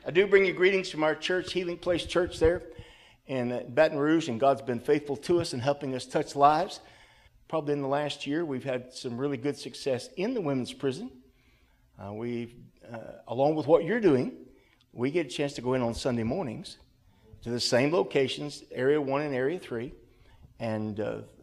I do bring you greetings from our church, Healing Place Church there in Baton Rouge, and God's been faithful to us and helping us touch lives. Probably in the last year, we've had some really good success in the women's prison. Along with what you're doing, we get a chance to go in on Sunday mornings to the same locations, Area 1 and Area 3, and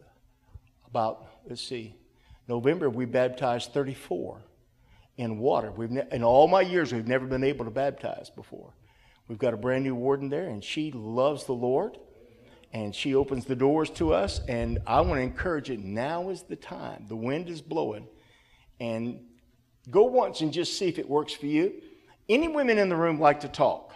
November we baptized 34 in water. In all my years, we've never been able to baptize before. We've got a brand new warden there, and she loves the Lord, and she opens the doors to us, and I want to encourage you, now is the time. The wind is blowing, and go once and just see if it works for you. Any women in the room like to talk?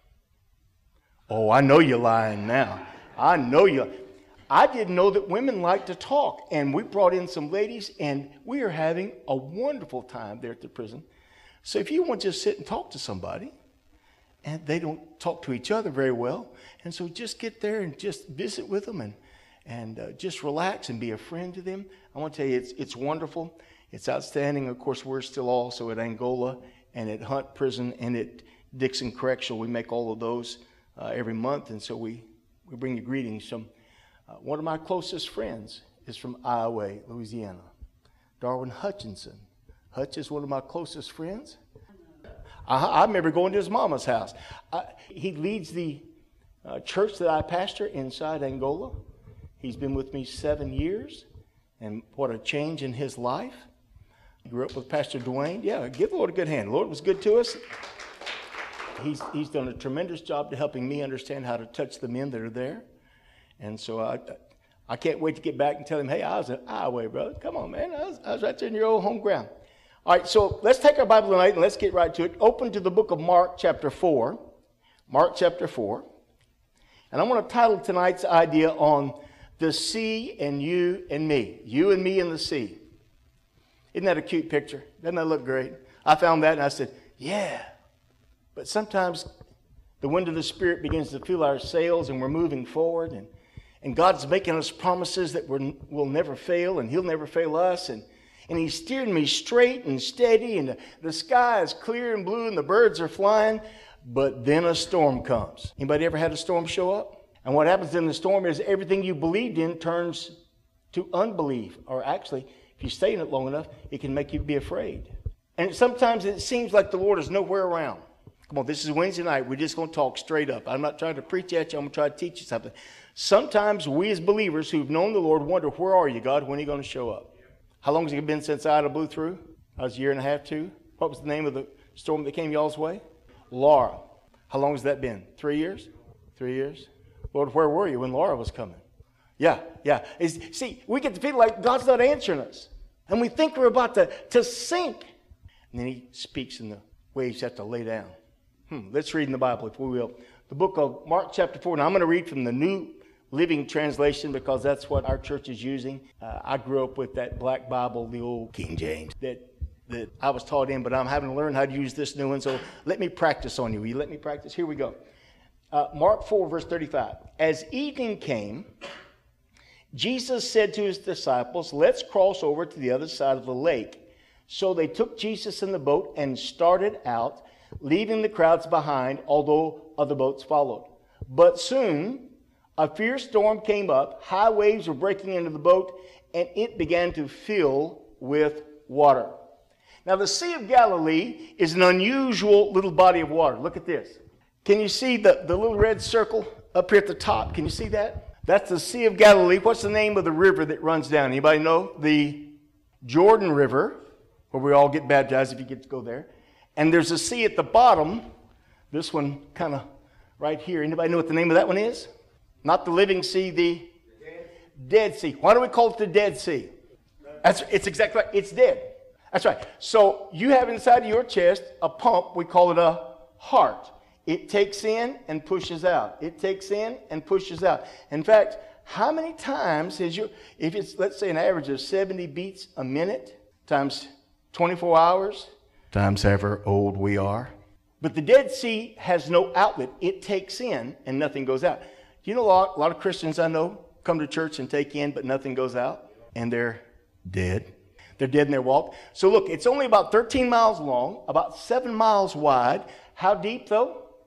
Oh, I know you're lying now. I know you. I didn't know that women like to talk, and we brought in some ladies, and we are having a wonderful time there at the prison. So if you want to just sit and talk to somebody, and they don't talk to each other very well, and so just get there and just visit with them and just relax and be a friend to them. I want to tell you, it's wonderful. It's outstanding. Of course, we're still also at Angola and at Hunt Prison and at Dixon Correctional. We make all of those every month, and so we bring you greetings from one of my closest friends is from Iowa, Louisiana, Darwin Hutchinson. Hutch is one of my closest friends. I remember going to his mama's house. He leads the church that I pastor inside Angola. He's been with me 7 years, and what a change in his life. He grew up with Pastor Dwayne. Yeah, give the Lord a good hand. The Lord was good to us. He's done a tremendous job to helping me understand how to touch the men that are there. And so I can't wait to get back and tell him, hey, I was at Iowa, brother. Come on, man. I was right there in your old home ground. All right, so let's take our Bible tonight and let's get right to it. Open to the book of Mark chapter 4. Mark chapter 4. And I want to title tonight's idea on the sea and you and me. You and me in the sea. Isn't that a cute picture? Doesn't that look great? I found that and I said, yeah. But sometimes the wind of the Spirit begins to fill our sails and we're moving forward. And God's making us promises that we'll never fail and He'll never fail us. And He's steering me straight and steady. And the sky is clear and blue and the birds are flying. But then a storm comes. Anybody ever had a storm show up? And what happens in the storm is everything you believed in turns to unbelief. Or actually, if you stay in it long enough, it can make you be afraid. And sometimes it seems like the Lord is nowhere around. Come on, this is Wednesday night. We're just going to talk straight up. I'm not trying to preach at you. I'm going to try to teach you something. Sometimes we as believers who've known the Lord wonder, where are you, God? When are you going to show up? How long has it been since Ida blew through? I was a year and a half, 2. What was the name of the storm that came y'all's way? Laura. How long has that been? 3 years? 3 years? Lord, where were you when Laura was coming? Yeah. See, we get to feel like God's not answering us. And we think we're about to sink. And then He speaks and the waves have to lay down. Let's read in the Bible, if we will. The book of Mark chapter 4. Now, I'm going to read from the New Living Translation because that's what our church is using. I grew up with that black Bible, the old King James, that I was taught in, but I'm having to learn how to use this new one. So let me practice on you. Will you let me practice? Here we go. Mark 4, verse 35. As evening came, Jesus said to His disciples, let's cross over to the other side of the lake. So they took Jesus in the boat and started out, leaving the crowds behind, although other boats followed. But soon a fierce storm came up, high waves were breaking into the boat, and it began to fill with water. Now the Sea of Galilee is an unusual little body of water. Look at this. Can you see the little red circle up here at the top? Can you see that? That's the Sea of Galilee. What's the name of the river that runs down? Anybody know? The Jordan River, where we all get baptized if you get to go there. And there's a sea at the bottom. This one kind of right here. Anybody know what the name of that one is? Not the living sea, the Dead Sea. Why do we call it the Dead Sea? It's exactly right. It's dead. That's right. So you have inside of your chest a pump. We call it a heart. It takes in and pushes out. It takes in and pushes out. In fact, how many times has if it's, let's say, an average of 70 beats a minute times 24 hours, times however old we are. But the Dead Sea has no outlet. It takes in and nothing goes out. You know, a lot of Christians I know come to church and take in, but nothing goes out. And they're dead. They're dead in their walk. So look, it's only about 13 miles long, about 7 miles wide. How deep, though?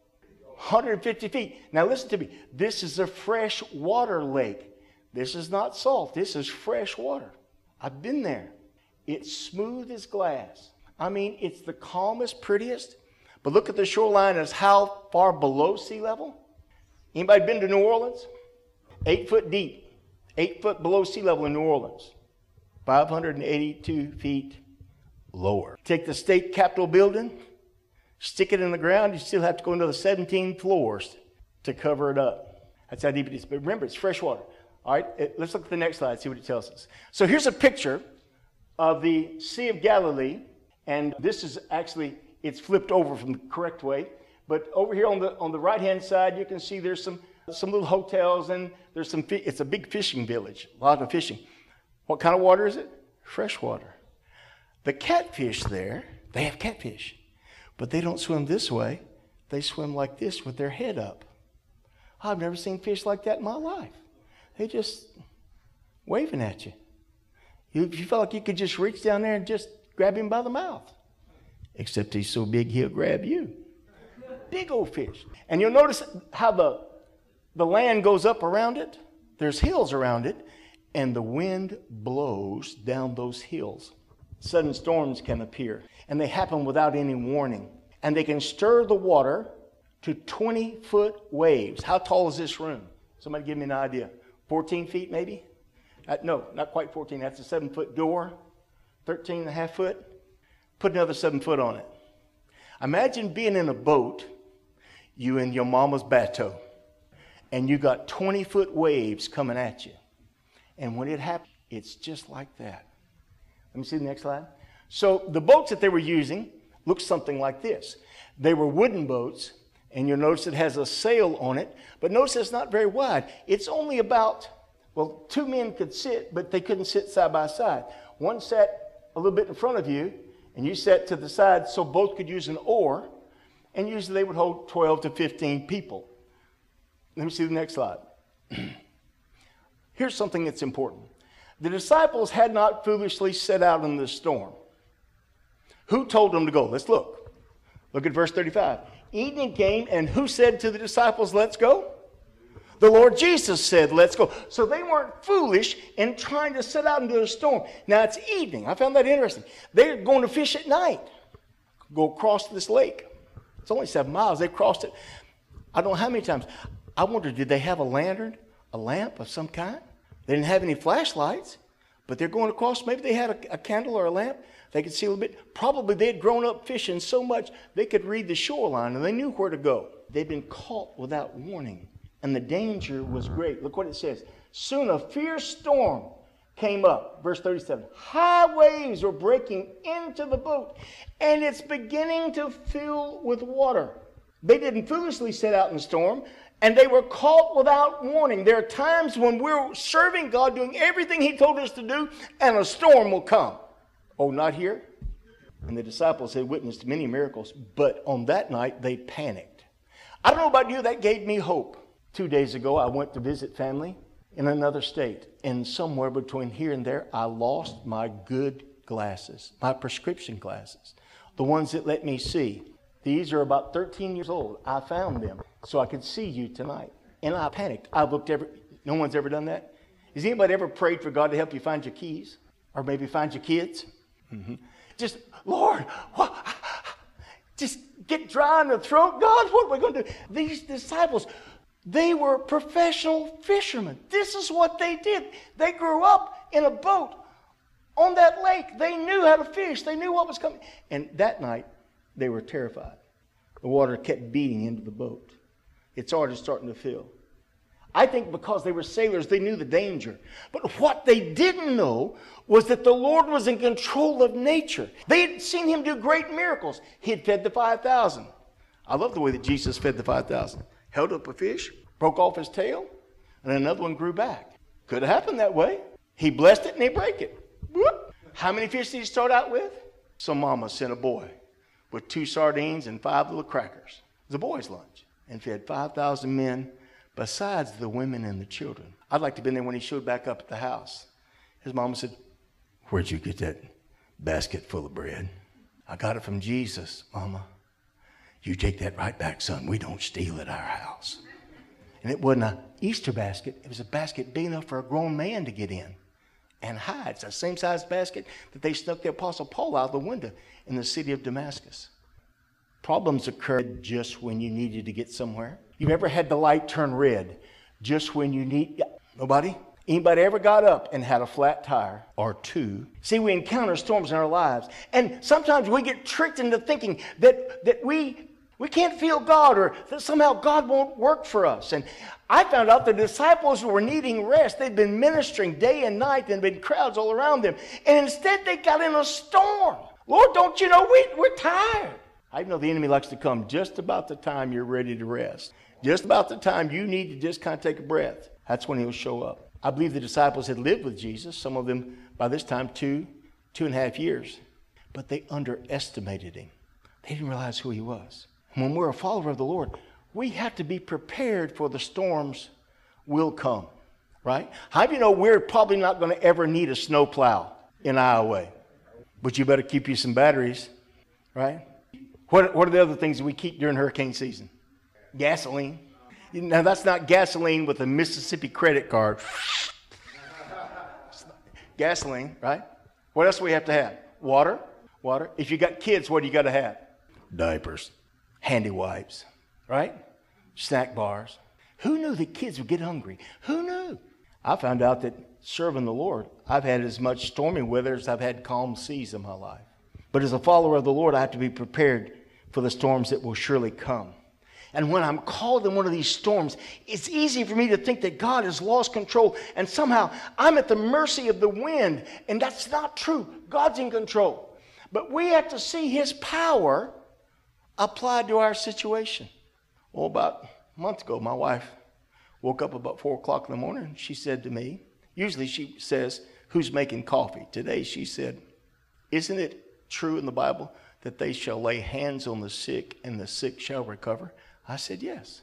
150 feet. Now listen to me. This is a fresh water lake. This is not salt. This is fresh water. I've been there. It's smooth as glass. I mean, it's the calmest, prettiest. But look at the shoreline as how far below sea level. Anybody been to New Orleans? 8 foot deep. 8 foot below sea level in New Orleans. 582 feet lower. Take the state capitol building, stick it in the ground, you still have to go another 17 floors to cover it up. That's how deep it is. But remember, it's fresh water. All right, let's look at the next slide, see what it tells us. So here's a picture of the Sea of Galilee, and this is actually, it's flipped over from the correct way. But over here on the right-hand side, you can see there's some little hotels, and there's it's a big fishing village, a lot of fishing. What kind of water is it? Fresh water. The catfish there, they have catfish, but they don't swim this way. They swim like this with their head up. I've never seen fish like that in my life. They just waving at you. You felt like you could just reach down there and just grab him by the mouth. Except he's so big, he'll grab you. Big old fish. And you'll notice how the land goes up around it. There's hills around it, and the wind blows down those hills. Sudden storms can appear, and they happen without any warning. And they can stir the water to 20-foot waves. How tall is this room? Somebody give me an idea. 14 feet maybe? No, not quite 14. That's a 7-foot door. 13 and a half foot. Put another 7 foot on it. Imagine being in a boat, you in your mama's bateau, and you got 20-foot waves coming at you. And when it happens, it's just like that. Let me see the next slide. So the boats that they were using looked something like this. They were wooden boats, and you'll notice it has a sail on it, but notice it's not very wide. It's only about, well, 2 men could sit, but they couldn't sit side by side. One sat a little bit in front of you, and you sat to the side so both could use an oar, and usually they would hold 12 to 15 people. Let me see the next slide. Here's something that's important. The disciples had not foolishly set out in the storm. Who told them to go? Let's look. Look at verse 35. Evening came, and who said to the disciples, let's go? The Lord Jesus said, let's go. So they weren't foolish in trying to set out into a storm. Now it's evening. I found that interesting. They're going to fish at night. Go across this lake. It's only 7 miles. They crossed it. I don't know how many times. I wondered, did they have a lantern, a lamp of some kind? They didn't have any flashlights, but they're going across. Maybe they had a candle or a lamp. They could see a little bit. Probably they had grown up fishing so much they could read the shoreline and they knew where to go. They'd been caught without warning, and the danger was great. Look what it says. Soon a fierce storm came up. Verse 37. High waves were breaking into the boat, and it's beginning to fill with water. They didn't foolishly set out in the storm, and they were caught without warning. There are times when we're serving God, doing everything He told us to do, and a storm will come. Oh, not here? And the disciples had witnessed many miracles, but on that night they panicked. I don't know about you, that gave me hope. 2 days ago, I went to visit family in another state, and somewhere between here and there, I lost my good glasses, my prescription glasses, the ones that let me see. These are about 13 years old. I found them so I could see you tonight. And I panicked. I looked no one's ever done that. Has anybody ever prayed for God to help you find your keys? Or maybe find your kids? Mm-hmm. Just, Lord, just get dry in the throat. God, what are we going to do? These disciples, they were professional fishermen. This is what they did. They grew up in a boat on that lake. They knew how to fish. They knew what was coming. And that night, they were terrified. The water kept beating into the boat. It's already starting to fill. I think because they were sailors, they knew the danger. But what they didn't know was that the Lord was in control of nature. They had seen Him do great miracles. He had fed the 5,000. I love the way that Jesus fed the 5,000. Held up a fish, broke off his tail, and another one grew back. Could have happened that way. He blessed it and they break it. Whoop. How many fish did He start out with? Some mama sent a boy with 2 sardines and 5 little crackers. It was a boy's lunch. And fed 5,000 men besides the women and the children. I'd like to have been there when He showed back up at the house. His mama said, where'd you get that basket full of bread? I got it from Jesus, Mama. You take that right back, son. We don't steal at our house. And it wasn't an Easter basket. It was a basket big enough for a grown man to get in and hide. It's the same size basket that they snuck the Apostle Paul out the window in the city of Damascus. Problems occurred just when you needed to get somewhere. You ever had the light turn red just when you need... Nobody? Anybody ever got up and had a flat tire or two? See, we encounter storms in our lives. And sometimes we get tricked into thinking that we can't feel God, or that somehow God won't work for us. And I found out the disciples were needing rest. They'd been ministering day and night, and there'd been crowds all around them. And instead they got in a storm. Lord, don't you know we're tired? I know the enemy likes to come just about the time you're ready to rest. Just about the time you need to just kind of take a breath. That's when he'll show up. I believe the disciples had lived with Jesus, some of them by this time 2.5 years. But they underestimated him. They didn't realize who he was. When we're a follower of the Lord, we have to be prepared for the storms will come, right? How do you know we're probably not going to ever need a snow plow in Iowa? But you better keep you some batteries, right? What are the other things that we keep during hurricane season? Gasoline. Now, that's not gasoline with a Mississippi credit card. Gasoline, right? What else do we have to have? Water. If you got kids, what do you got to have? Diapers. Handy wipes, right? Snack bars. Who knew that kids would get hungry? Who knew? I found out that serving the Lord, I've had as much stormy weather as I've had calm seas in my life. But as a follower of the Lord, I have to be prepared for the storms that will surely come. And when I'm called in one of these storms, it's easy for me to think that God has lost control and somehow I'm at the mercy of the wind. And that's not true. God's in control. But we have to see his power applied to our situation. Well, about a month ago, my wife woke up about 4 o'clock in the morning. And she said to me, usually she says, who's making coffee? Today she said, isn't it true in the Bible that they shall lay hands on the sick and the sick shall recover? I said, yes.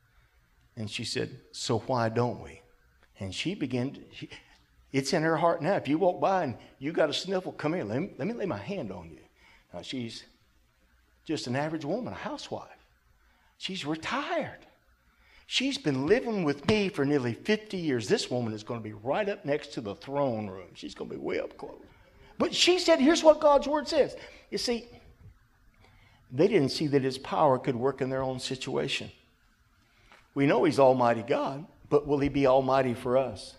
And she said, so why don't we? And she began to, it's in her heart now. If you walk by and you got a sniffle, come here, let me lay my hand on you. Now, she's just an average woman, a housewife. She's retired. She's been living with me for nearly 50 years. This woman is going to be right up next to the throne room. She's going to be way up close. But she said, here's what God's word says. You see, they didn't see that his power could work in their own situation. We know he's Almighty God, but will he be Almighty for us?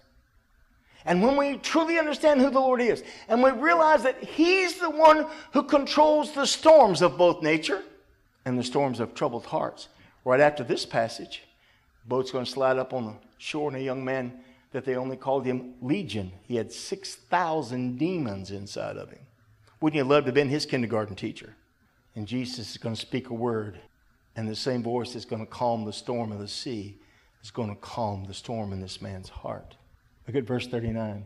And when we truly understand who the Lord is, and we realize that he's the one who controls the storms of both nature and the storms of troubled hearts. Right after this passage, the boat's going to slide up on the shore, and a young man that they only called him Legion. He had 6,000 demons inside of him. Wouldn't you love to have been his kindergarten teacher? And Jesus is going to speak a word, and the same voice that's going to calm the storm of the sea is going to calm the storm in this man's heart. Look at verse 39.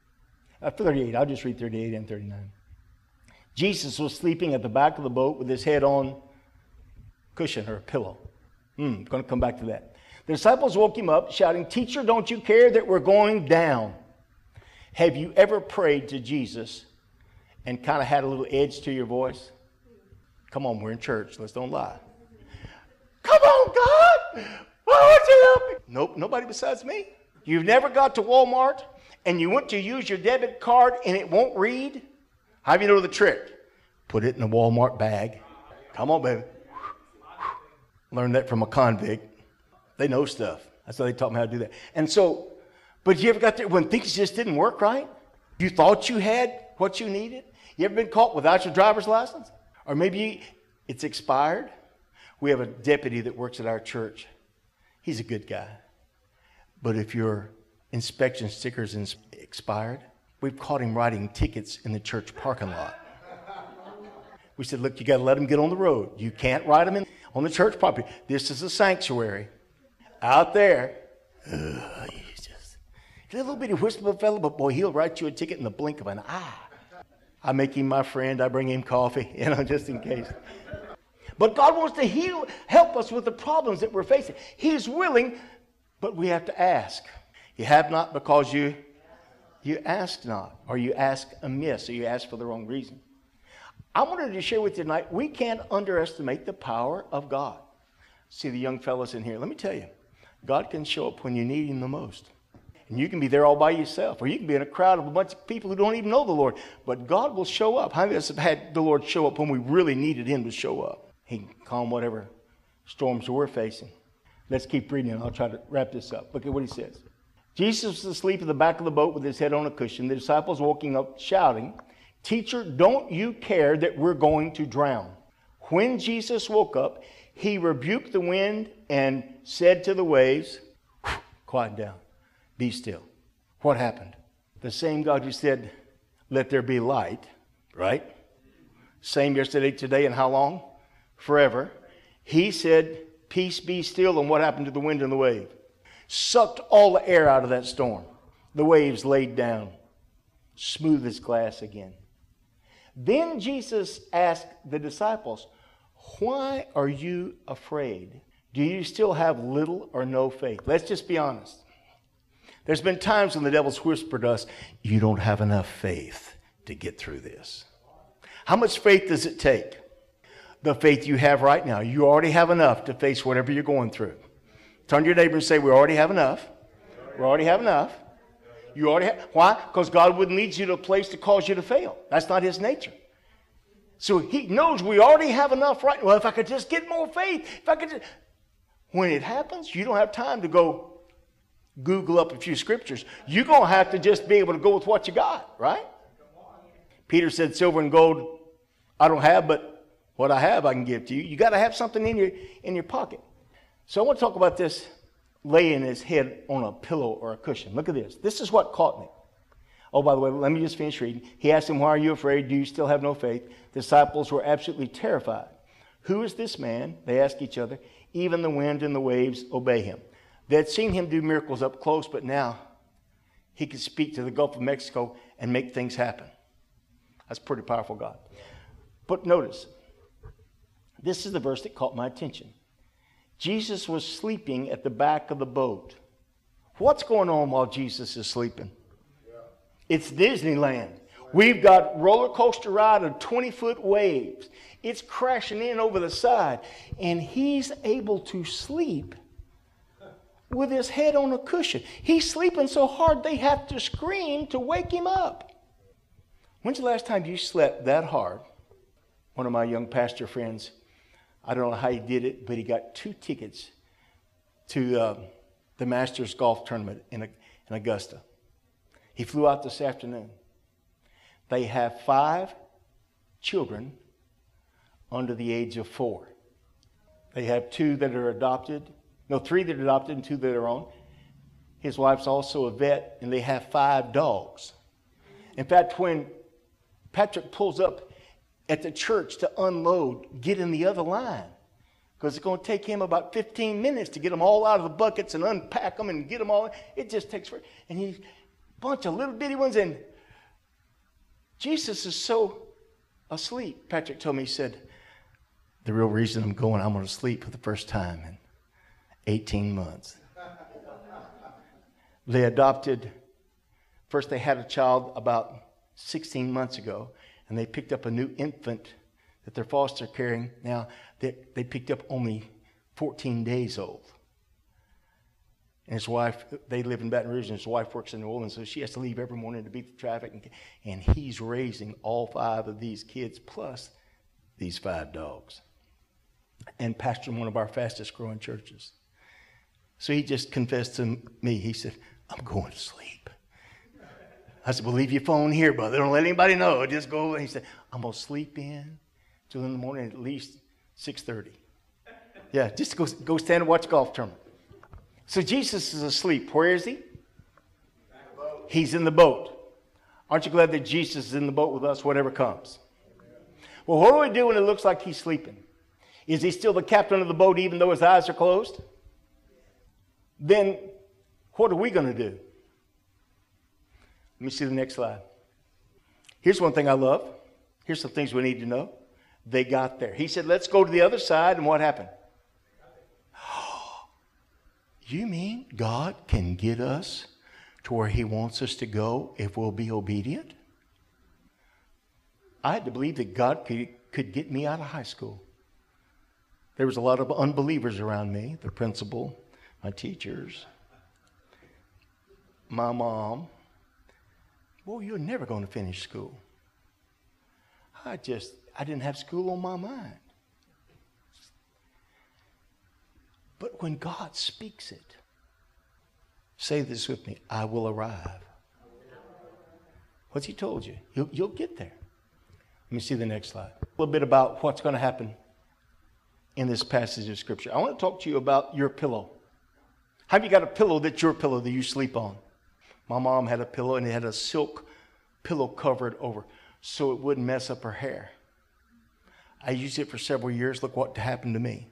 38. I'll just read 38 and 39. Jesus was sleeping at the back of the boat with his head on cushion or a pillow. I'm going to come back to that. The disciples woke him up, shouting, "Teacher, don't you care that we're going down?" Have you ever prayed to Jesus and kind of had a little edge to your voice? Come on, we're in church. Let's don't lie. Come on, God. Why won't you help me? Nope, nobody besides me. You've never got to Walmart and you went to use your debit card and it won't read? How do you know the trick? Put it in a Walmart bag. Come on, baby. Learned that from a convict. They know stuff. That's how they taught me how to do that. And so, but you ever got there when things just didn't work right? You thought you had what you needed? You ever been caught without your driver's license? Or maybe it's expired? We have a deputy that works at our church. He's a good guy. But if your inspection sticker's expired, we've caught him writing tickets in the church parking lot. We said, look, you got to let him get on the road. You can't write them on the church property. This is a sanctuary. Out there, he's just a little bitty whisper fellow, but boy, he'll write you a ticket in the blink of an eye. I make him my friend. I bring him coffee, just in case. But God wants to help us with the problems that we're facing. He's willing, but we have to ask. You have not because you ask not, or you ask amiss, or you ask for the wrong reason. I wanted to share with you tonight, we can't underestimate the power of God. See the young fellas in here. Let me tell you, God can show up when you need him the most. And you can be there all by yourself, or you can be in a crowd of a bunch of people who don't even know the Lord. But God will show up. How many of us have had the Lord show up when we really needed him to show up? He can calm whatever storms we're facing. Let's keep reading and I'll try to wrap this up. Look at what he says. Jesus was asleep at the back of the boat with his head on a cushion. The disciples woke up shouting, "Teacher, don't you care that we're going to drown?" When Jesus woke up, he rebuked the wind and said to the waves, "Quiet down, be still." What happened? The same God who said, "Let there be light," right? Same yesterday, today, and how long? Forever. He said, "Peace, be still," and what happened to the wind and the wave? Sucked all the air out of that storm. The waves laid down, smooth as glass again. Then Jesus asked the disciples, "Why are you afraid? Do you still have little or no faith?" Let's just be honest. There's been times when the devil's whispered to us, "You don't have enough faith to get through this." How much faith does it take? The faith you have right now. You already have enough to face whatever you're going through. Turn to your neighbor and say, "We already have enough." We already have enough. You already have. Why? Because God wouldn't lead you to a place to cause you to fail. That's not his nature. So he knows we already have enough right now. Well, if I could just get more faith, if I could just... When it happens, you don't have time to go Google up a few scriptures. You're going to have to just be able to go with what you got, right? Peter said, "Silver and gold I don't have, but what I have I can give to you." You got to have something in your pocket. So I want to talk about this laying his head on a pillow or a cushion. Look at this. This is what caught me. Oh, by the way, let me just finish reading. He asked him, "Why are you afraid? Do you still have no faith?" The disciples were absolutely terrified. "Who is this man?" they asked each other. "Even the wind and the waves obey him." They had seen him do miracles up close, but now he could speak to the Gulf of Mexico and make things happen. That's pretty powerful God. But notice, this is the verse that caught my attention. Jesus was sleeping at the back of the boat. What's going on while Jesus is sleeping? It's Disneyland. We've got roller coaster ride of 20-foot waves. It's crashing in over the side. And he's able to sleep with his head on a cushion. He's sleeping so hard they have to scream to wake him up. When's the last time you slept that hard? One of my young pastor friends, I don't know how he did it, but he got 2 tickets to the Masters golf tournament in Augusta. He flew out this afternoon. They have 5 children under the age of 4. They have 2 that are adopted. No, 3 that are adopted and 2 that are owned. His wife's also a vet, and they have 5 dogs. In fact, when Patrick pulls up at the church to unload, get in the other line, because it's going to take him about 15 minutes to get them all out of the buckets and unpack them and get them all. It just takes forever. And he's a bunch of little bitty ones, and Jesus is so asleep. Patrick told me, he said, "The real reason I'm going to sleep for the first time in 18 months. They adopted, first they had a child about 16 months ago, and they picked up a new infant that they're foster caring. Now, they picked up only 14 days old. And his wife, they live in Baton Rouge, and his wife works in New Orleans, so she has to leave every morning to beat the traffic. And he's raising all 5 of these kids, plus these 5 dogs. And pastoring one of our fastest growing churches. So he just confessed to me. He said, "I'm going to sleep." I said, "Well, leave your phone here, brother. Don't let anybody know. Just go." He said, "I'm going to sleep in till in the morning at least 6:30. Yeah, just go stand and watch a golf tournament. So Jesus is asleep. Where is he? He's in the boat. Aren't you glad that Jesus is in the boat with us, whatever comes? Well, what do we do when it looks like he's sleeping? Is he still the captain of the boat even though his eyes are closed? Then what are we going to do? Let me see the next slide. Here's one thing I love. Here's some things we need to know. They got there. He said, "Let's go to the other side." And what happened? You mean God can get us to where he wants us to go if we'll be obedient? I had to believe that God could get me out of high school. There was a lot of unbelievers around me, the principal, my teachers, my mom. Boy, you're never going to finish school. I didn't have school on my mind. But when God speaks it, say this with me, I will arrive. What's he told you? You'll get there. Let me see the next slide. A little bit about what's going to happen in this passage of Scripture. I want to talk to you about your pillow. Have you got a pillow that's your pillow that you sleep on? My mom had a pillow and it had a silk pillow covered over so it wouldn't mess up her hair. I used it for several years. Look what happened to me.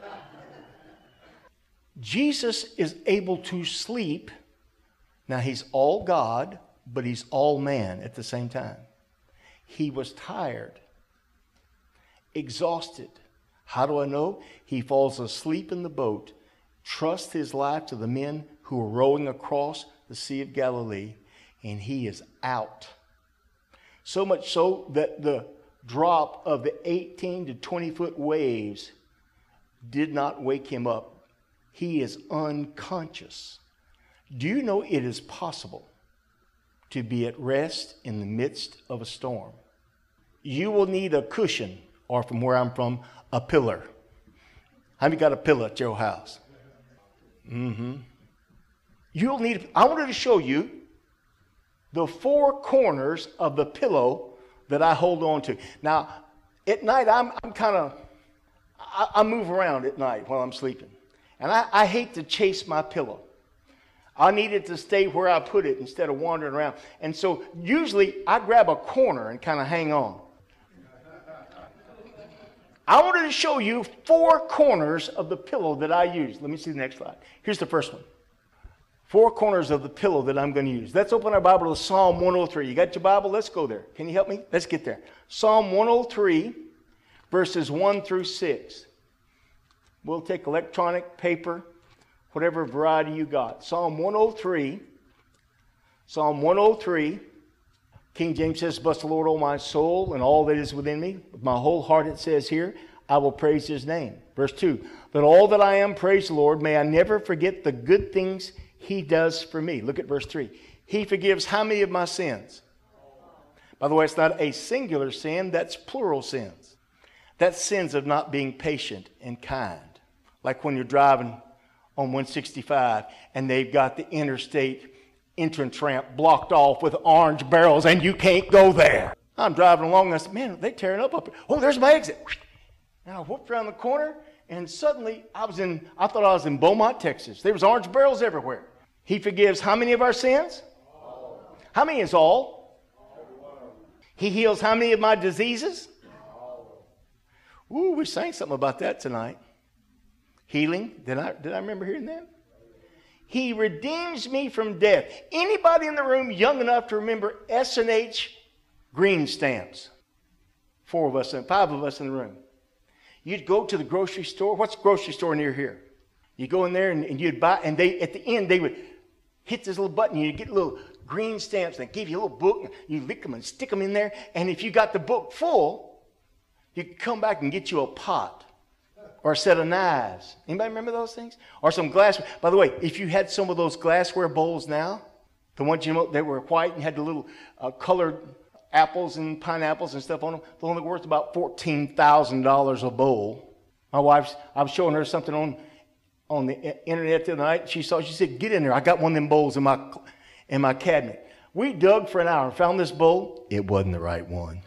Jesus is able to sleep. Now, he's all God, but he's all man at the same time. He was tired, exhausted. How do I know? He falls asleep in the boat, trusts his life to the men who are rowing across the Sea of Galilee, and he is out. So much so that the drop of the 18 to 20 foot waves did not wake him up. He is unconscious. Do you know it is possible to be at rest in the midst of a storm? You will need a cushion, or from where I'm from, a pillar. Have you got a pillar at your house? You'll need, I wanted to show you the four corners of the pillow that I hold on to. Now, at night, I move around at night while I'm sleeping. And I hate to chase my pillow. I need it to stay where I put it instead of wandering around. And so usually I grab a corner and kind of hang on. I wanted to show you four corners of the pillow that I use. Let me see the next slide. Here's the first one. Four corners of the pillow that I'm going to use. Let's open our Bible to Psalm 103. You got your Bible? Let's go there. Can you help me? Let's get there. Psalm 103, verses 1 through 6. We'll take electronic, paper, whatever variety you got. Psalm 103. Psalm 103. King James says, bless the Lord, O my soul, and all that is within me. With my whole heart, it says here, I will praise his name. Verse 2. Let all that I am praise the Lord. May I never forget the good things he does for me. Look at verse 3. He forgives how many of my sins? By the way, it's not a singular sin. That's plural sins. That's sins of not being patient and kind. Like when you're driving on 165 and they've got the interstate entrance ramp blocked off with orange barrels and you can't go there. I'm driving along and I said, man, they're tearing up here. Oh, there's my exit. And I whooped around the corner and suddenly I thought I was in Beaumont, Texas. There was orange barrels everywhere. He forgives how many of our sins? All. How many is all? He heals how many of my diseases? All. Ooh, we sang something about that tonight. Healing. Did I remember hearing that? He redeems me from death. Anybody in the room young enough to remember S&H green stamps? 5 of us in the room. You'd go to the grocery store. What's the grocery store near here? You go in there and you'd buy, and at the end they would hit this little button. You'd get little green stamps. They give you a little book. And you lick them and stick them in there. And if you got the book full, you could come back and get you a pot. Or a set of knives. Anybody remember those things? Or some glass. By the way, if you had some of those glassware bowls now, the ones they were white and had the little colored apples and pineapples and stuff on them, they're only worth about $14,000 a bowl. I was showing her something on the internet the other night. She said, get in there. I got one of them bowls in my cabinet. We dug for an hour and found this bowl. It wasn't the right one.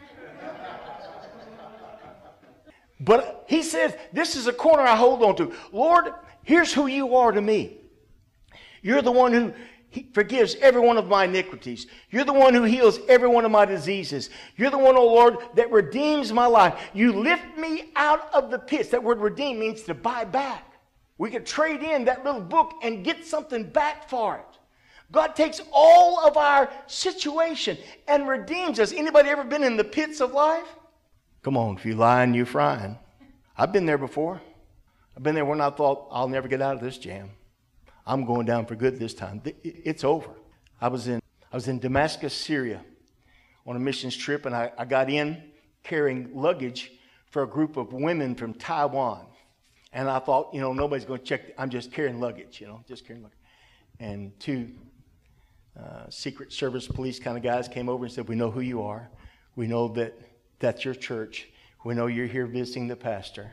But he says, this is a corner I hold on to. Lord, here's who you are to me. You're the one who forgives every one of my iniquities. You're the one who heals every one of my diseases. You're the one, oh Lord, that redeems my life. You lift me out of the pits. That word redeem means to buy back. We could trade in that little book and get something back for it. God takes all of our situation and redeems us. Anybody ever been in the pits of life? Come on, if you lying, you frying. I've been there before. I've been there when I thought, I'll never get out of this jam. I'm going down for good this time. It's over. I was in Damascus, Syria on a missions trip, and I got in carrying luggage for a group of women from Taiwan. And I thought, nobody's going to check. I'm just carrying luggage, just carrying luggage. And two Secret Service police kind of guys came over and said, we know who you are. We know that that's your church. We know you're here visiting the pastor.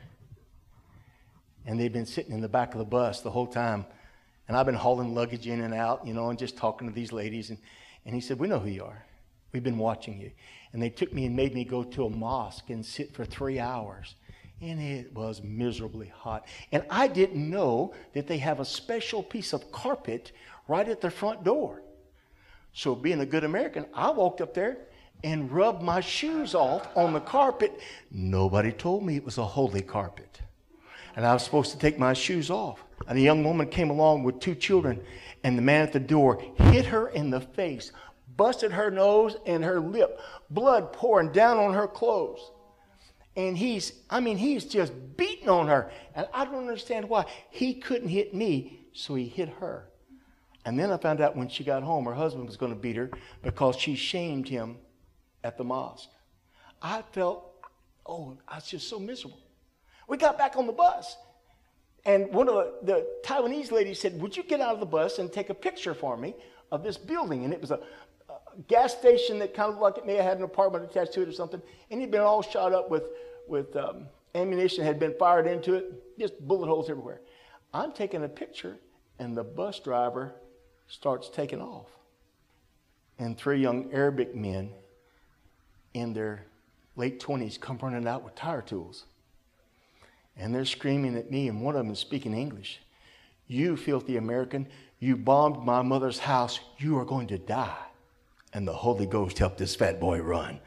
And they'd been sitting in the back of the bus the whole time. And I've been hauling luggage in and out, and just talking to these ladies. And he said, we know who you are. We've been watching you. And they took me and made me go to a mosque and sit for 3 hours. And it was miserably hot. And I didn't know that they have a special piece of carpet right at their front door. So being a good American, I walked up there and rubbed my shoes off on the carpet. Nobody told me it was a holy carpet. And I was supposed to take my shoes off. And a young woman came along with 2 children. And the man at the door hit her in the face, busted her nose and her lip, blood pouring down on her clothes. And he's just beating on her. And I don't understand why. He couldn't hit me, so he hit her. And then I found out when she got home, her husband was going to beat her because she shamed him at the mosque. I felt, I was just so miserable. We got back on the bus. And one of the Taiwanese ladies said, would you get out of the bus and take a picture for me of this building? And it was a gas station that kind of like it may have had an apartment attached to it or something. And it'd been all shot up with ammunition had been fired into it, just bullet holes everywhere. I'm taking a picture, and the bus driver starts taking off. And 3 young Arabic men in their late 20s come running out with tire tools. And they're screaming at me, and one of them is speaking English. You filthy American, you bombed my mother's house. You are going to die. And the Holy Ghost helped this fat boy run.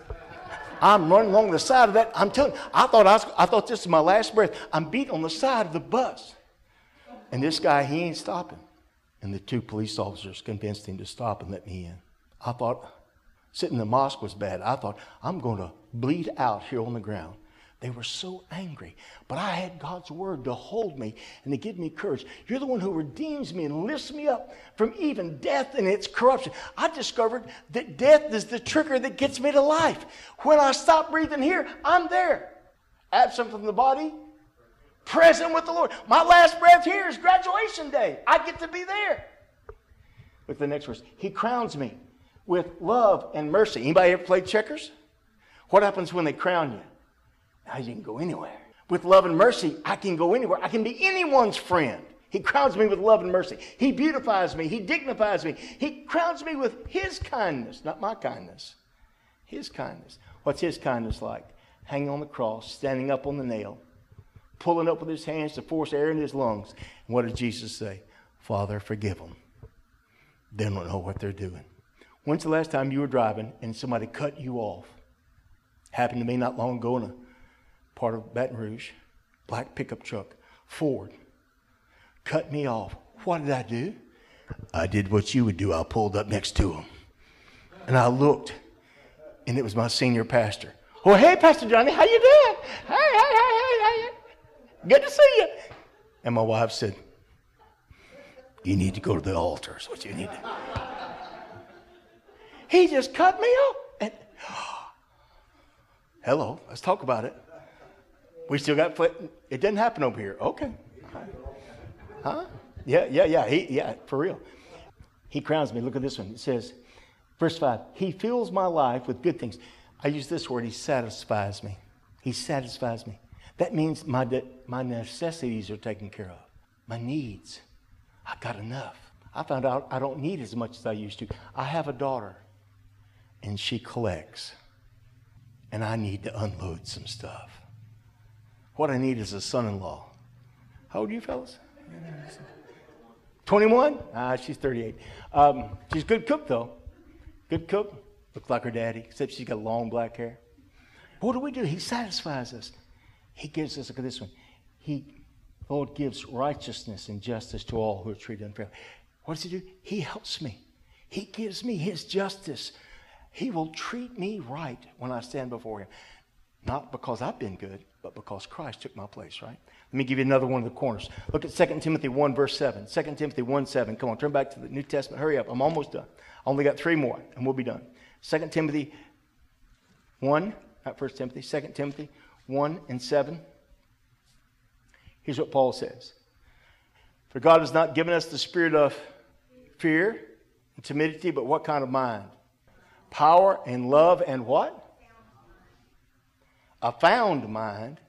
I'm running along the side of that. I'm telling you, I thought this was my last breath. I'm beat on the side of the bus. And this guy, he ain't stopping. And the 2 police officers convinced him to stop and let me in. I thought sitting in the mosque was bad. I thought, I'm going to bleed out here on the ground. They were so angry. But I had God's word to hold me and to give me courage. You're the one who redeems me and lifts me up from even death and its corruption. I discovered that death is the trigger that gets me to life. When I stop breathing here, I'm there. Absent from the body, present with the Lord. My last breath here is graduation day. I get to be there. With the next verse, he crowns me with love and mercy. Anybody ever played checkers? What happens when they crown you? Now you can go anywhere. With love and mercy, I can go anywhere. I can be anyone's friend. He crowns me with love and mercy. He beautifies me. He dignifies me. He crowns me with his kindness, not my kindness. His kindness. What's his kindness like? Hanging on the cross, standing up on the nail, pulling up with his hands to force air in his lungs. And what did Jesus say? Father, forgive them. They don't know what they're doing. When's the last time you were driving and somebody cut you off? Happened to me not long ago in a part of Baton Rouge, black pickup truck, Ford, cut me off. What did I do? I did what you would do. I pulled up next to him. And I looked, and it was my senior pastor. Oh, hey, Pastor Johnny, how you doing? Hey. Good to see you. And my wife said, you need to go to the altar. That's what you need to. He just cut me off. And, hello, let's talk about it. We still got it doesn't happen over here. Okay. Huh? Yeah, for real. He crowns me. Look at this one. It says, verse 5, he fills my life with good things. I use this word, he satisfies me. He satisfies me. That means my necessities are taken care of. My needs. I got enough. I found out I don't need as much as I used to. I have a daughter, and she collects. And I need to unload some stuff. What I need is a son-in-law. How old are you fellas? 21? She's 38. She's a good cook, though. Good cook. Looks like her daddy, except she's got long black hair. What do? He satisfies us. He gives us, look at this one. Lord gives righteousness and justice to all who are treated unfairly. What does he do? He helps me. He gives me his justice. He will treat me right when I stand before him. Not because I've been good, but because Christ took my place, right? Let me give you another one of the corners. Look at 2 Timothy 1, verse 7. 2 Timothy 1, 7. Come on, turn back to the New Testament. Hurry up. I'm almost done. I only got 3 more, and we'll be done. 2 Timothy 1, not 1 Timothy, 2 Timothy 1 and 7. Here's what Paul says. For God has not given us the spirit of fear and timidity, but what kind of mind? Power and love and what? A found mind.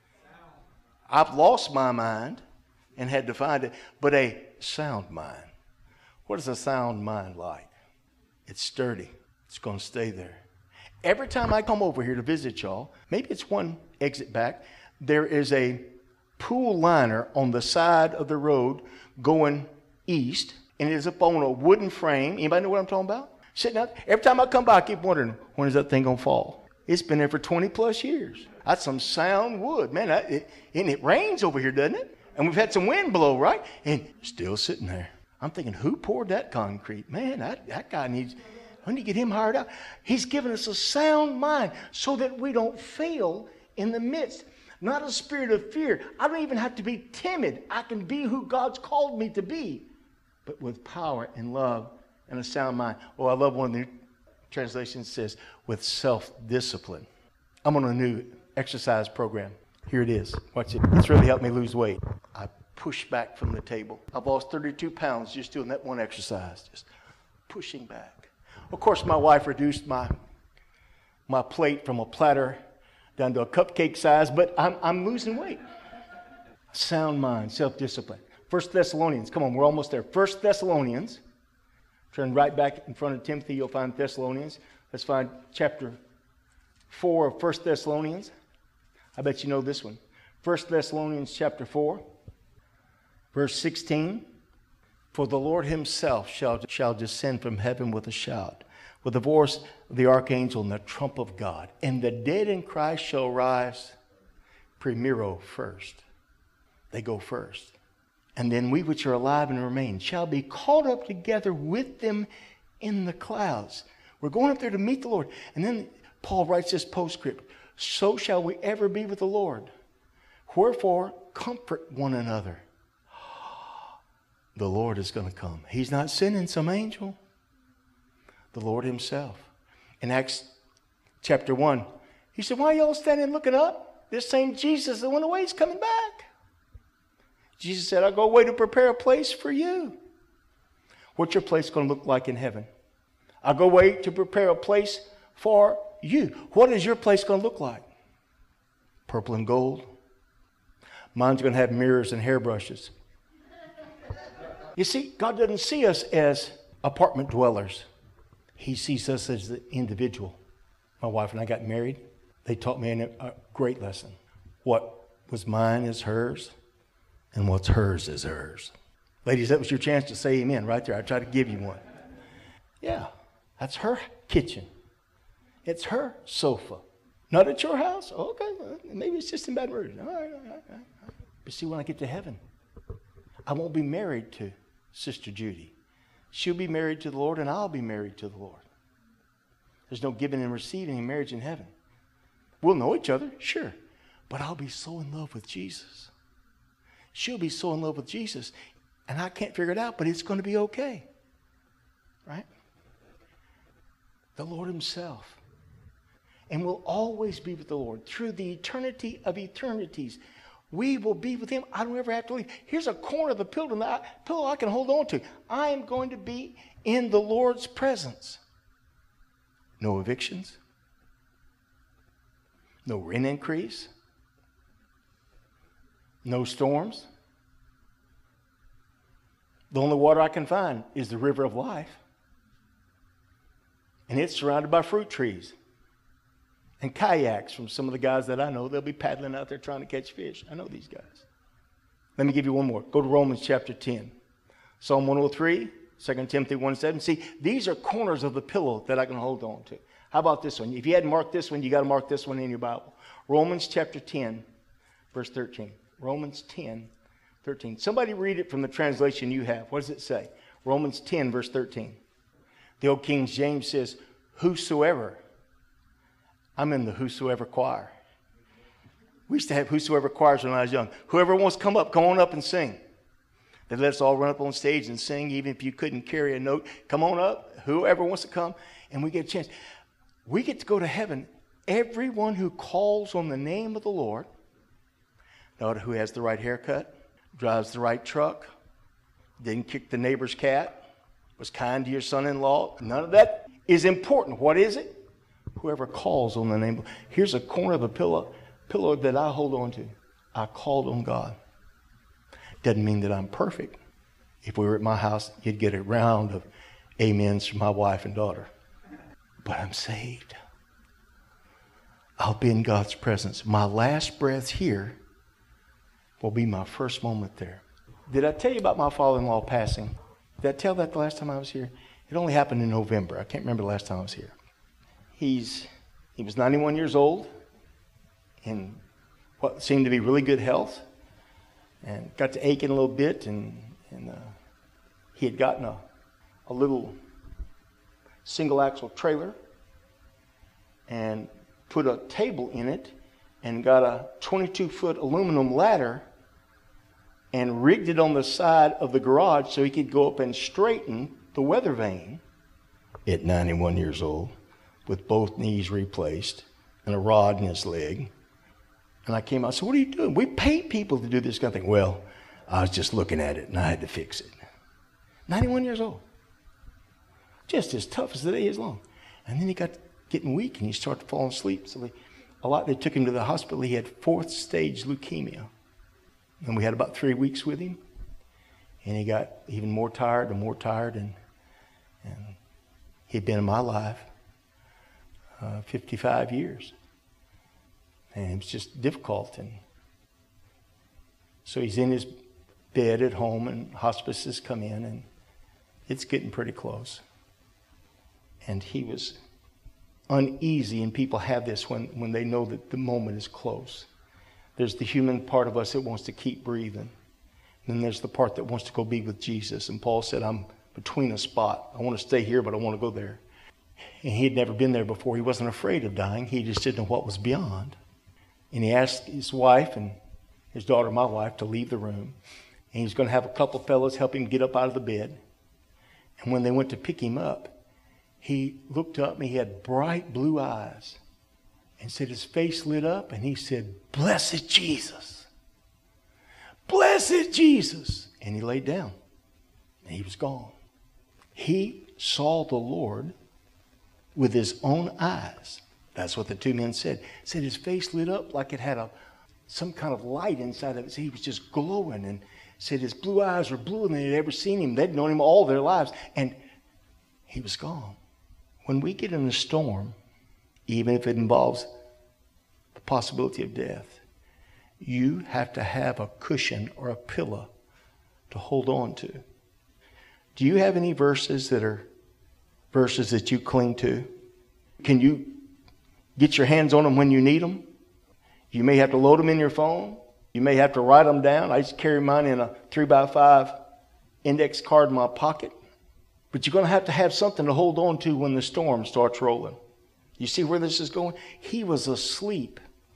I've lost my mind and had to find it, but a sound mind. What is a sound mind like? It's sturdy. It's going to stay there. Every time I come over here to visit y'all, maybe it's one exit back, there is a pool liner on the side of the road going east, and it is up on a wooden frame. Anybody know what I'm talking about? Sitting out. Every time I come by, I keep wondering, when is that thing going to fall? It's been there for 20 plus years. That's some sound wood. Man, and it rains over here, doesn't it? And we've had some wind blow, right? And still sitting there. I'm thinking, who poured that concrete? Man, that guy needs, I need to get him hired out. He's given us a sound mind so that we don't fail in the midst. Not a spirit of fear. I don't even have to be timid. I can be who God's called me to be, but with power and love and a sound mind. Oh, I love one of the translations says, with self-discipline. I'm on a new exercise program. Here it is. Watch it. It's really helped me lose weight. I push back from the table. I've lost 32 pounds just doing that one exercise, just pushing back. Of course, my wife reduced my plate from a platter down to a cupcake size, but I'm losing weight. Sound mind, self-discipline. 1 Thessalonians, come on, we're almost there. 1 Thessalonians, turn right back in front of Timothy, you'll find Thessalonians. Let's find chapter 4 of 1 Thessalonians. I bet you know this one. 1 Thessalonians chapter 4, verse 16. For the Lord himself shall descend from heaven with a shout, with the voice of the archangel and the trump of God. And the dead in Christ shall rise primero, first. They go first. And then we which are alive and remain shall be caught up together with them in the clouds. We're going up there to meet the Lord. And then Paul writes this postscript. So shall we ever be with the Lord. Wherefore, comfort one another. The Lord is going to come. He's not sending some angel. The Lord himself. In Acts chapter 1, he said, why are y'all standing looking up? This same Jesus that went away is coming back. Jesus said, I'll go away to prepare a place for you. What's your place going to look like in heaven? I'll go away to prepare a place for you. What is your place going to look like? Purple and gold. Mine's going to have mirrors and hairbrushes. You see, God doesn't see us as apartment dwellers. He sees us as the individual. My wife and I got married. They taught me a great lesson. What was mine is hers, and what's hers is hers. Ladies, that was your chance to say amen right there. I tried to give you one. Yeah, that's her kitchen. It's her sofa. Not at your house? Okay, maybe it's just in Baton Rouge. All right. But see, when I get to heaven, I won't be married to Sister Judy. She'll be married to the Lord, and I'll be married to the Lord. There's no giving and receiving in marriage in heaven. We'll know each other, sure, but I'll be so in love with Jesus. She'll be so in love with Jesus, and I can't figure it out, but it's going to be okay. Right? The Lord himself. And we'll always be with the Lord through the eternity of eternities. We will be with him. I don't ever have to leave. Here's a corner of the pillow I can hold on to. I am going to be in the Lord's presence. No evictions. No rent increase. No storms. The only water I can find is the river of life. And it's surrounded by fruit trees. And kayaks from some of the guys that I know. They'll be paddling out there trying to catch fish. I know these guys. Let me give you one more. Go to Romans chapter 10. Psalm 103, 2 Timothy 1:7. See, these are corners of the pillow that I can hold on to. How about this one? If you hadn't marked this one, you got to mark this one in your Bible. Romans chapter 10, verse 13. Romans 10, 13. Somebody read it from the translation you have. What does it say? Romans 10, verse 13. The old King James says, whosoever. I'm in the whosoever choir. We used to have whosoever choirs when I was young. Whoever wants to come on up and sing. They let us all run up on stage and sing, even if you couldn't carry a note. Come on up, whoever wants to come, and we get a chance. We get to go to heaven Everyone who calls on the name of the Lord, not who has the right haircut, drives the right truck, didn't kick the neighbor's cat, was kind to your son-in-law. None of that is important. What is it? Whoever calls on the name of, here's a corner of a pillow that I hold on to. I called on God. Doesn't mean that I'm perfect. If we were at my house, you'd get a round of amens from my wife and daughter. But I'm saved. I'll be in God's presence. My last breath here will be my first moment there. Did I tell you about my father-in-law passing? Did I tell that the last time I was here? It only happened in November. I can't remember the last time I was here. He was 91 years old in what seemed to be really good health, and got to aching a little bit, and he had gotten a little single axle trailer and put a table in it and got a 22-foot aluminum ladder and rigged it on the side of the garage so he could go up and straighten the weather vane at 91 years old with both knees replaced and a rod in his leg. And I came out and said, what are you doing? We pay people to do this kind of thing. Well, I was just looking at it and I had to fix it. 91 years old. Just as tough as the day is long. And then he got getting weak and he started falling asleep. So they took him to the hospital. He had 4th stage leukemia. And we had about 3 weeks with him. And he got even more tired and more tired. And he'd been in my life 55 years. And it was just difficult. And so he's in his bed at home and hospices come in and it's getting pretty close. And he was uneasy, and people have this when they know that the moment is close. There's the human part of us that wants to keep breathing. And then there's the part that wants to go be with Jesus. And Paul said, I'm between a spot. I want to stay here, but I want to go there. And he had never been there before. He wasn't afraid of dying. He just didn't know what was beyond. And he asked his wife and his daughter, my wife, to leave the room. And he was going to have a couple fellows help him get up out of the bed. And when they went to pick him up, he looked up and he had bright blue eyes. And said his face lit up and he said, "Blessed Jesus. Blessed Jesus." And he laid down. And he was gone. He saw the Lord with his own eyes. That's what the two men said. Said his face lit up like it had some kind of light inside of it. So he was just glowing, and said his blue eyes were bluer than they'd ever seen him. They'd known him all their lives. And he was gone. When we get in a storm, even if it involves the possibility of death, you have to have a cushion or a pillow to hold on to. Do you have any verses that are verses that you cling to? Can you get your hands on them when you need them? You may have to load them in your phone. You may have to write them down. I just carry mine in a 3x5 index card in my pocket. But you're going to have something to hold on to when the storm starts rolling. You see where this is going? He was asleep.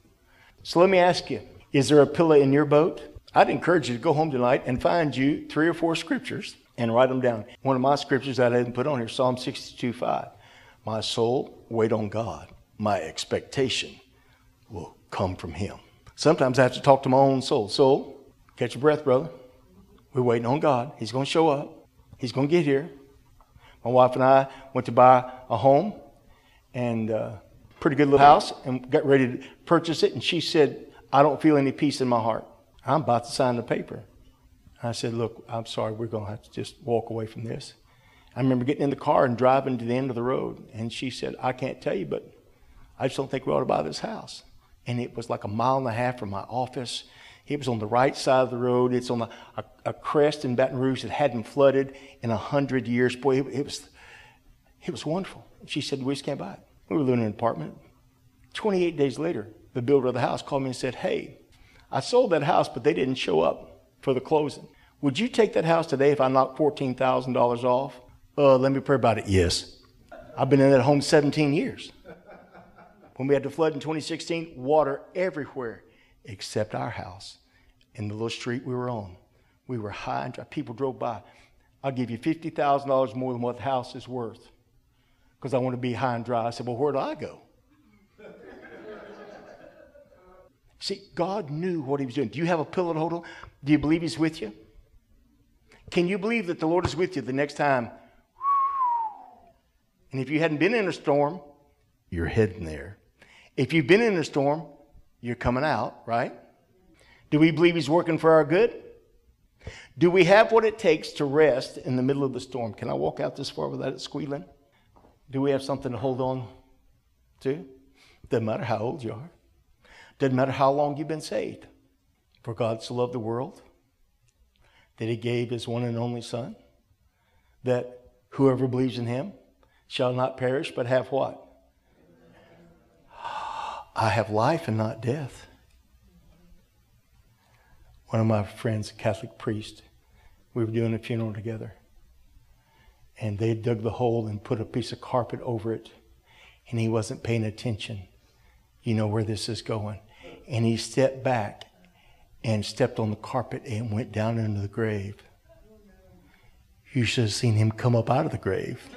So let me ask you, is there a pillow in your boat? I'd encourage you to go home tonight and find you 3 or 4 scriptures and write them down. One of my scriptures that I didn't put on here, Psalm 62:5. My soul, wait on God. My expectation will come from Him. Sometimes I have to talk to my own soul. Soul, catch your breath, brother. We're waiting on God. He's going to show up. He's going to get here. My wife and I went to buy a home and pretty good little house and got ready to purchase it. And she said, "I don't feel any peace in my heart. I'm about to sign the paper." I said, "Look, I'm sorry. We're going to have to just walk away from this." I remember getting in the car and driving to the end of the road. And she said, "I can't tell you, but I just don't think we ought to buy this house." And it was like a mile and a half from my office. It was on the right side of the road. It's on a crest in Baton Rouge that hadn't flooded in 100 years. Boy, it was wonderful. She said, "We just can't buy it." We were living in an apartment. 28 days later, the builder of the house called me and said, "Hey, I sold that house, but they didn't show up for the closing. Would you take that house today if I knocked $14,000 off?" Let me pray about it. Yes. I've been in that home 17 years. When we had the flood in 2016, water everywhere except our house and the little street we were on. We were high and dry. People drove by. "I'll give you $50,000 more than what the house is worth because I want to be high and dry." I said, "Well, where do I go?" See, God knew what he was doing. Do you have a pillow to hold on? Do you believe he's with you? Can you believe that the Lord is with you the next time? And if you hadn't been in a storm, you're heading there. If you've been in a storm, you're coming out, right? Do we believe he's working for our good? Do we have what it takes to rest in the middle of the storm? Can I walk out this far without it squealing? Do we have something to hold on to? Doesn't matter how old you are. Doesn't matter how long you've been saved. For God so loved the world that he gave his one and only Son, that whoever believes in him shall not perish but have what? I have life and not death. One of my friends, a Catholic priest, we were doing a funeral together. And they dug the hole and put a piece of carpet over it. And he wasn't paying attention. You know where this is going. And he stepped back and stepped on the carpet and went down into the grave. You should have seen him come up out of the grave.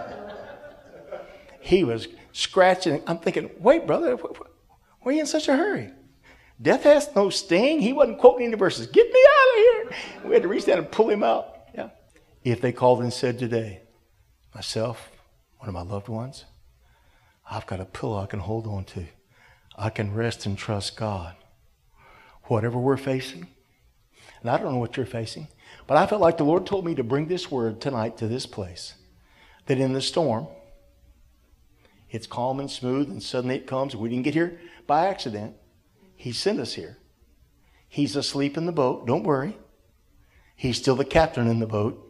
He was scratching. I'm thinking, wait, brother, why are you in such a hurry? Death has no sting. He wasn't quoting any verses. Get me out of here. We had to reach down and pull him out. Yeah. If they called and said today, myself, one of my loved ones, I've got a pillow I can hold on to. I can rest and trust God. Whatever we're facing, and I don't know what you're facing, but I felt like the Lord told me to bring this word tonight to this place. That in the storm, it's calm and smooth, and suddenly it comes. We didn't get here by accident. He sent us here. He's asleep in the boat. Don't worry. He's still the captain in the boat.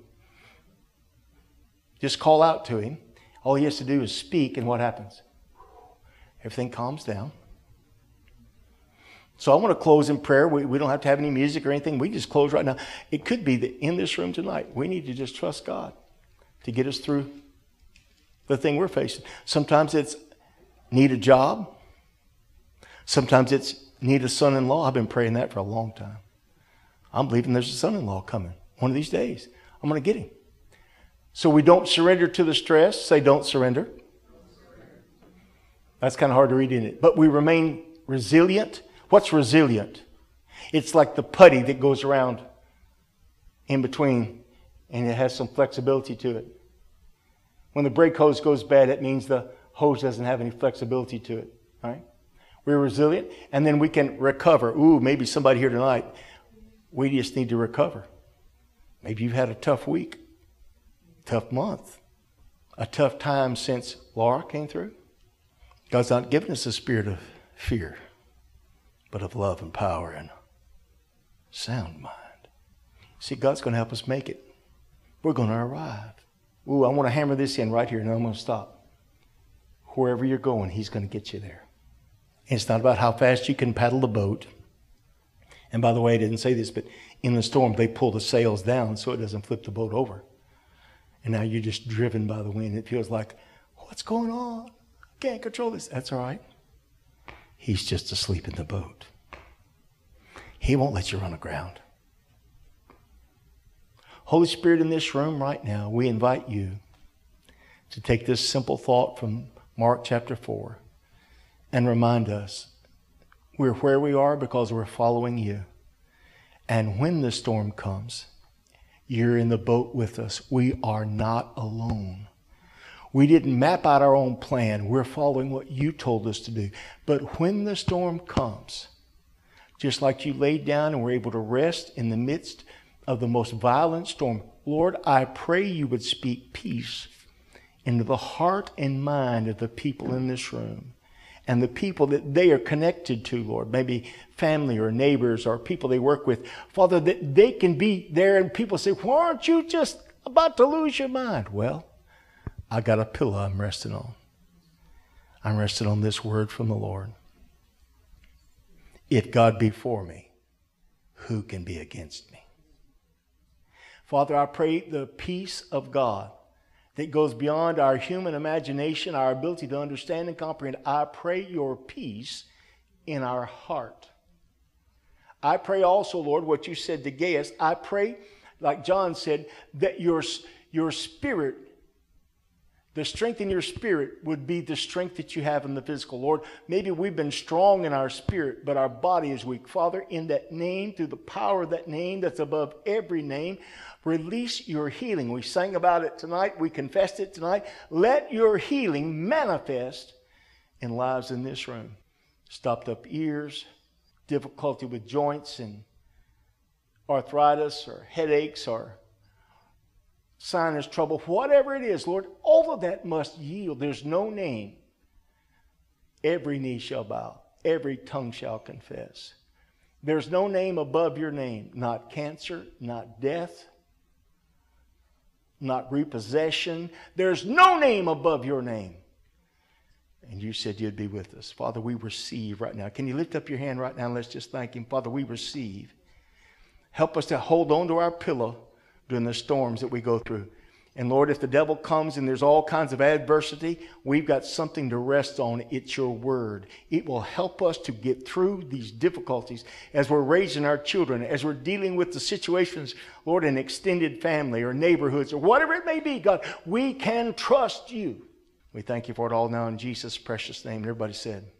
Just call out to him. All he has to do is speak, and what happens? Everything calms down. So I want to close in prayer. We don't have to have any music or anything. We just close right now. It could be that in this room tonight, we need to just trust God to get us through the thing we're facing. Sometimes it's need a job. Sometimes it's need a son-in-law. I've been praying that for a long time. I'm believing there's a son-in-law coming. One of these days, I'm going to get him. So we don't surrender to the stress. Say, don't surrender. That's kind of hard to read, isn't it? But we remain resilient. What's resilient? It's like the putty that goes around in between, and it has some flexibility to it. When the brake hose goes bad, it means the hose doesn't have any flexibility to it. Right? We're resilient, and then we can recover. Ooh, maybe somebody here tonight, we just need to recover. Maybe you've had a tough week, tough month, a tough time since Laura came through. God's not given us a spirit of fear, but of love and power and sound mind. See, God's going to help us make it. We're going to arrive. Ooh, I want to hammer this in right here, and I'm going to stop. Wherever you're going, he's going to get you there. And it's not about how fast you can paddle the boat. And by the way, I didn't say this, but in the storm, they pull the sails down so it doesn't flip the boat over. And now you're just driven by the wind. It feels like, what's going on? I can't control this. That's all right. He's just asleep in the boat. He won't let you run aground. Holy Spirit, in this room right now, we invite you to take this simple thought from Mark chapter 4 and remind us we're where we are because we're following you. And when the storm comes, you're in the boat with us. We are not alone. We didn't map out our own plan. We're following what you told us to do. But when the storm comes, just like you laid down and were able to rest in the midst of the most violent storm, Lord, I pray you would speak peace into the heart and mind of the people in this room and the people that they are connected to, Lord, maybe family or neighbors or people they work with. Father, that they can be there and people say, why aren't you just about to lose your mind? Well, I got a pillow I'm resting on. I'm resting on this word from the Lord. If God be for me, who can be against me? Father, I pray the peace of God that goes beyond our human imagination, our ability to understand and comprehend. I pray your peace in our heart. I pray also, Lord, what you said to Gaius. I pray, like John said, that your spirit The strength in your spirit would be the strength that you have in the physical. Lord, maybe we've been strong in our spirit, but our body is weak. Father, in that name, through the power of that name that's above every name, release your healing. We sang about it tonight. We confessed it tonight. Let your healing manifest in lives in this room. Stopped up ears, difficulty with joints and arthritis or headaches or sinus trouble, whatever it is, Lord, all of that must yield. There's no name. Every knee shall bow. Every tongue shall confess. There's no name above your name. Not cancer, not death, not repossession. There's no name above your name. And you said you'd be with us. Father, we receive right now. Can you lift up your hand right now and let's just thank him. Father, we receive. Help us to hold on to our pillow during the storms that we go through. And Lord, if the devil comes and there's all kinds of adversity, we've got something to rest on. It's your word. It will help us to get through these difficulties as we're raising our children, as we're dealing with the situations, Lord, in extended family or neighborhoods or whatever it may be. God, we can trust you. We thank you for it all now in Jesus' precious name. And everybody said,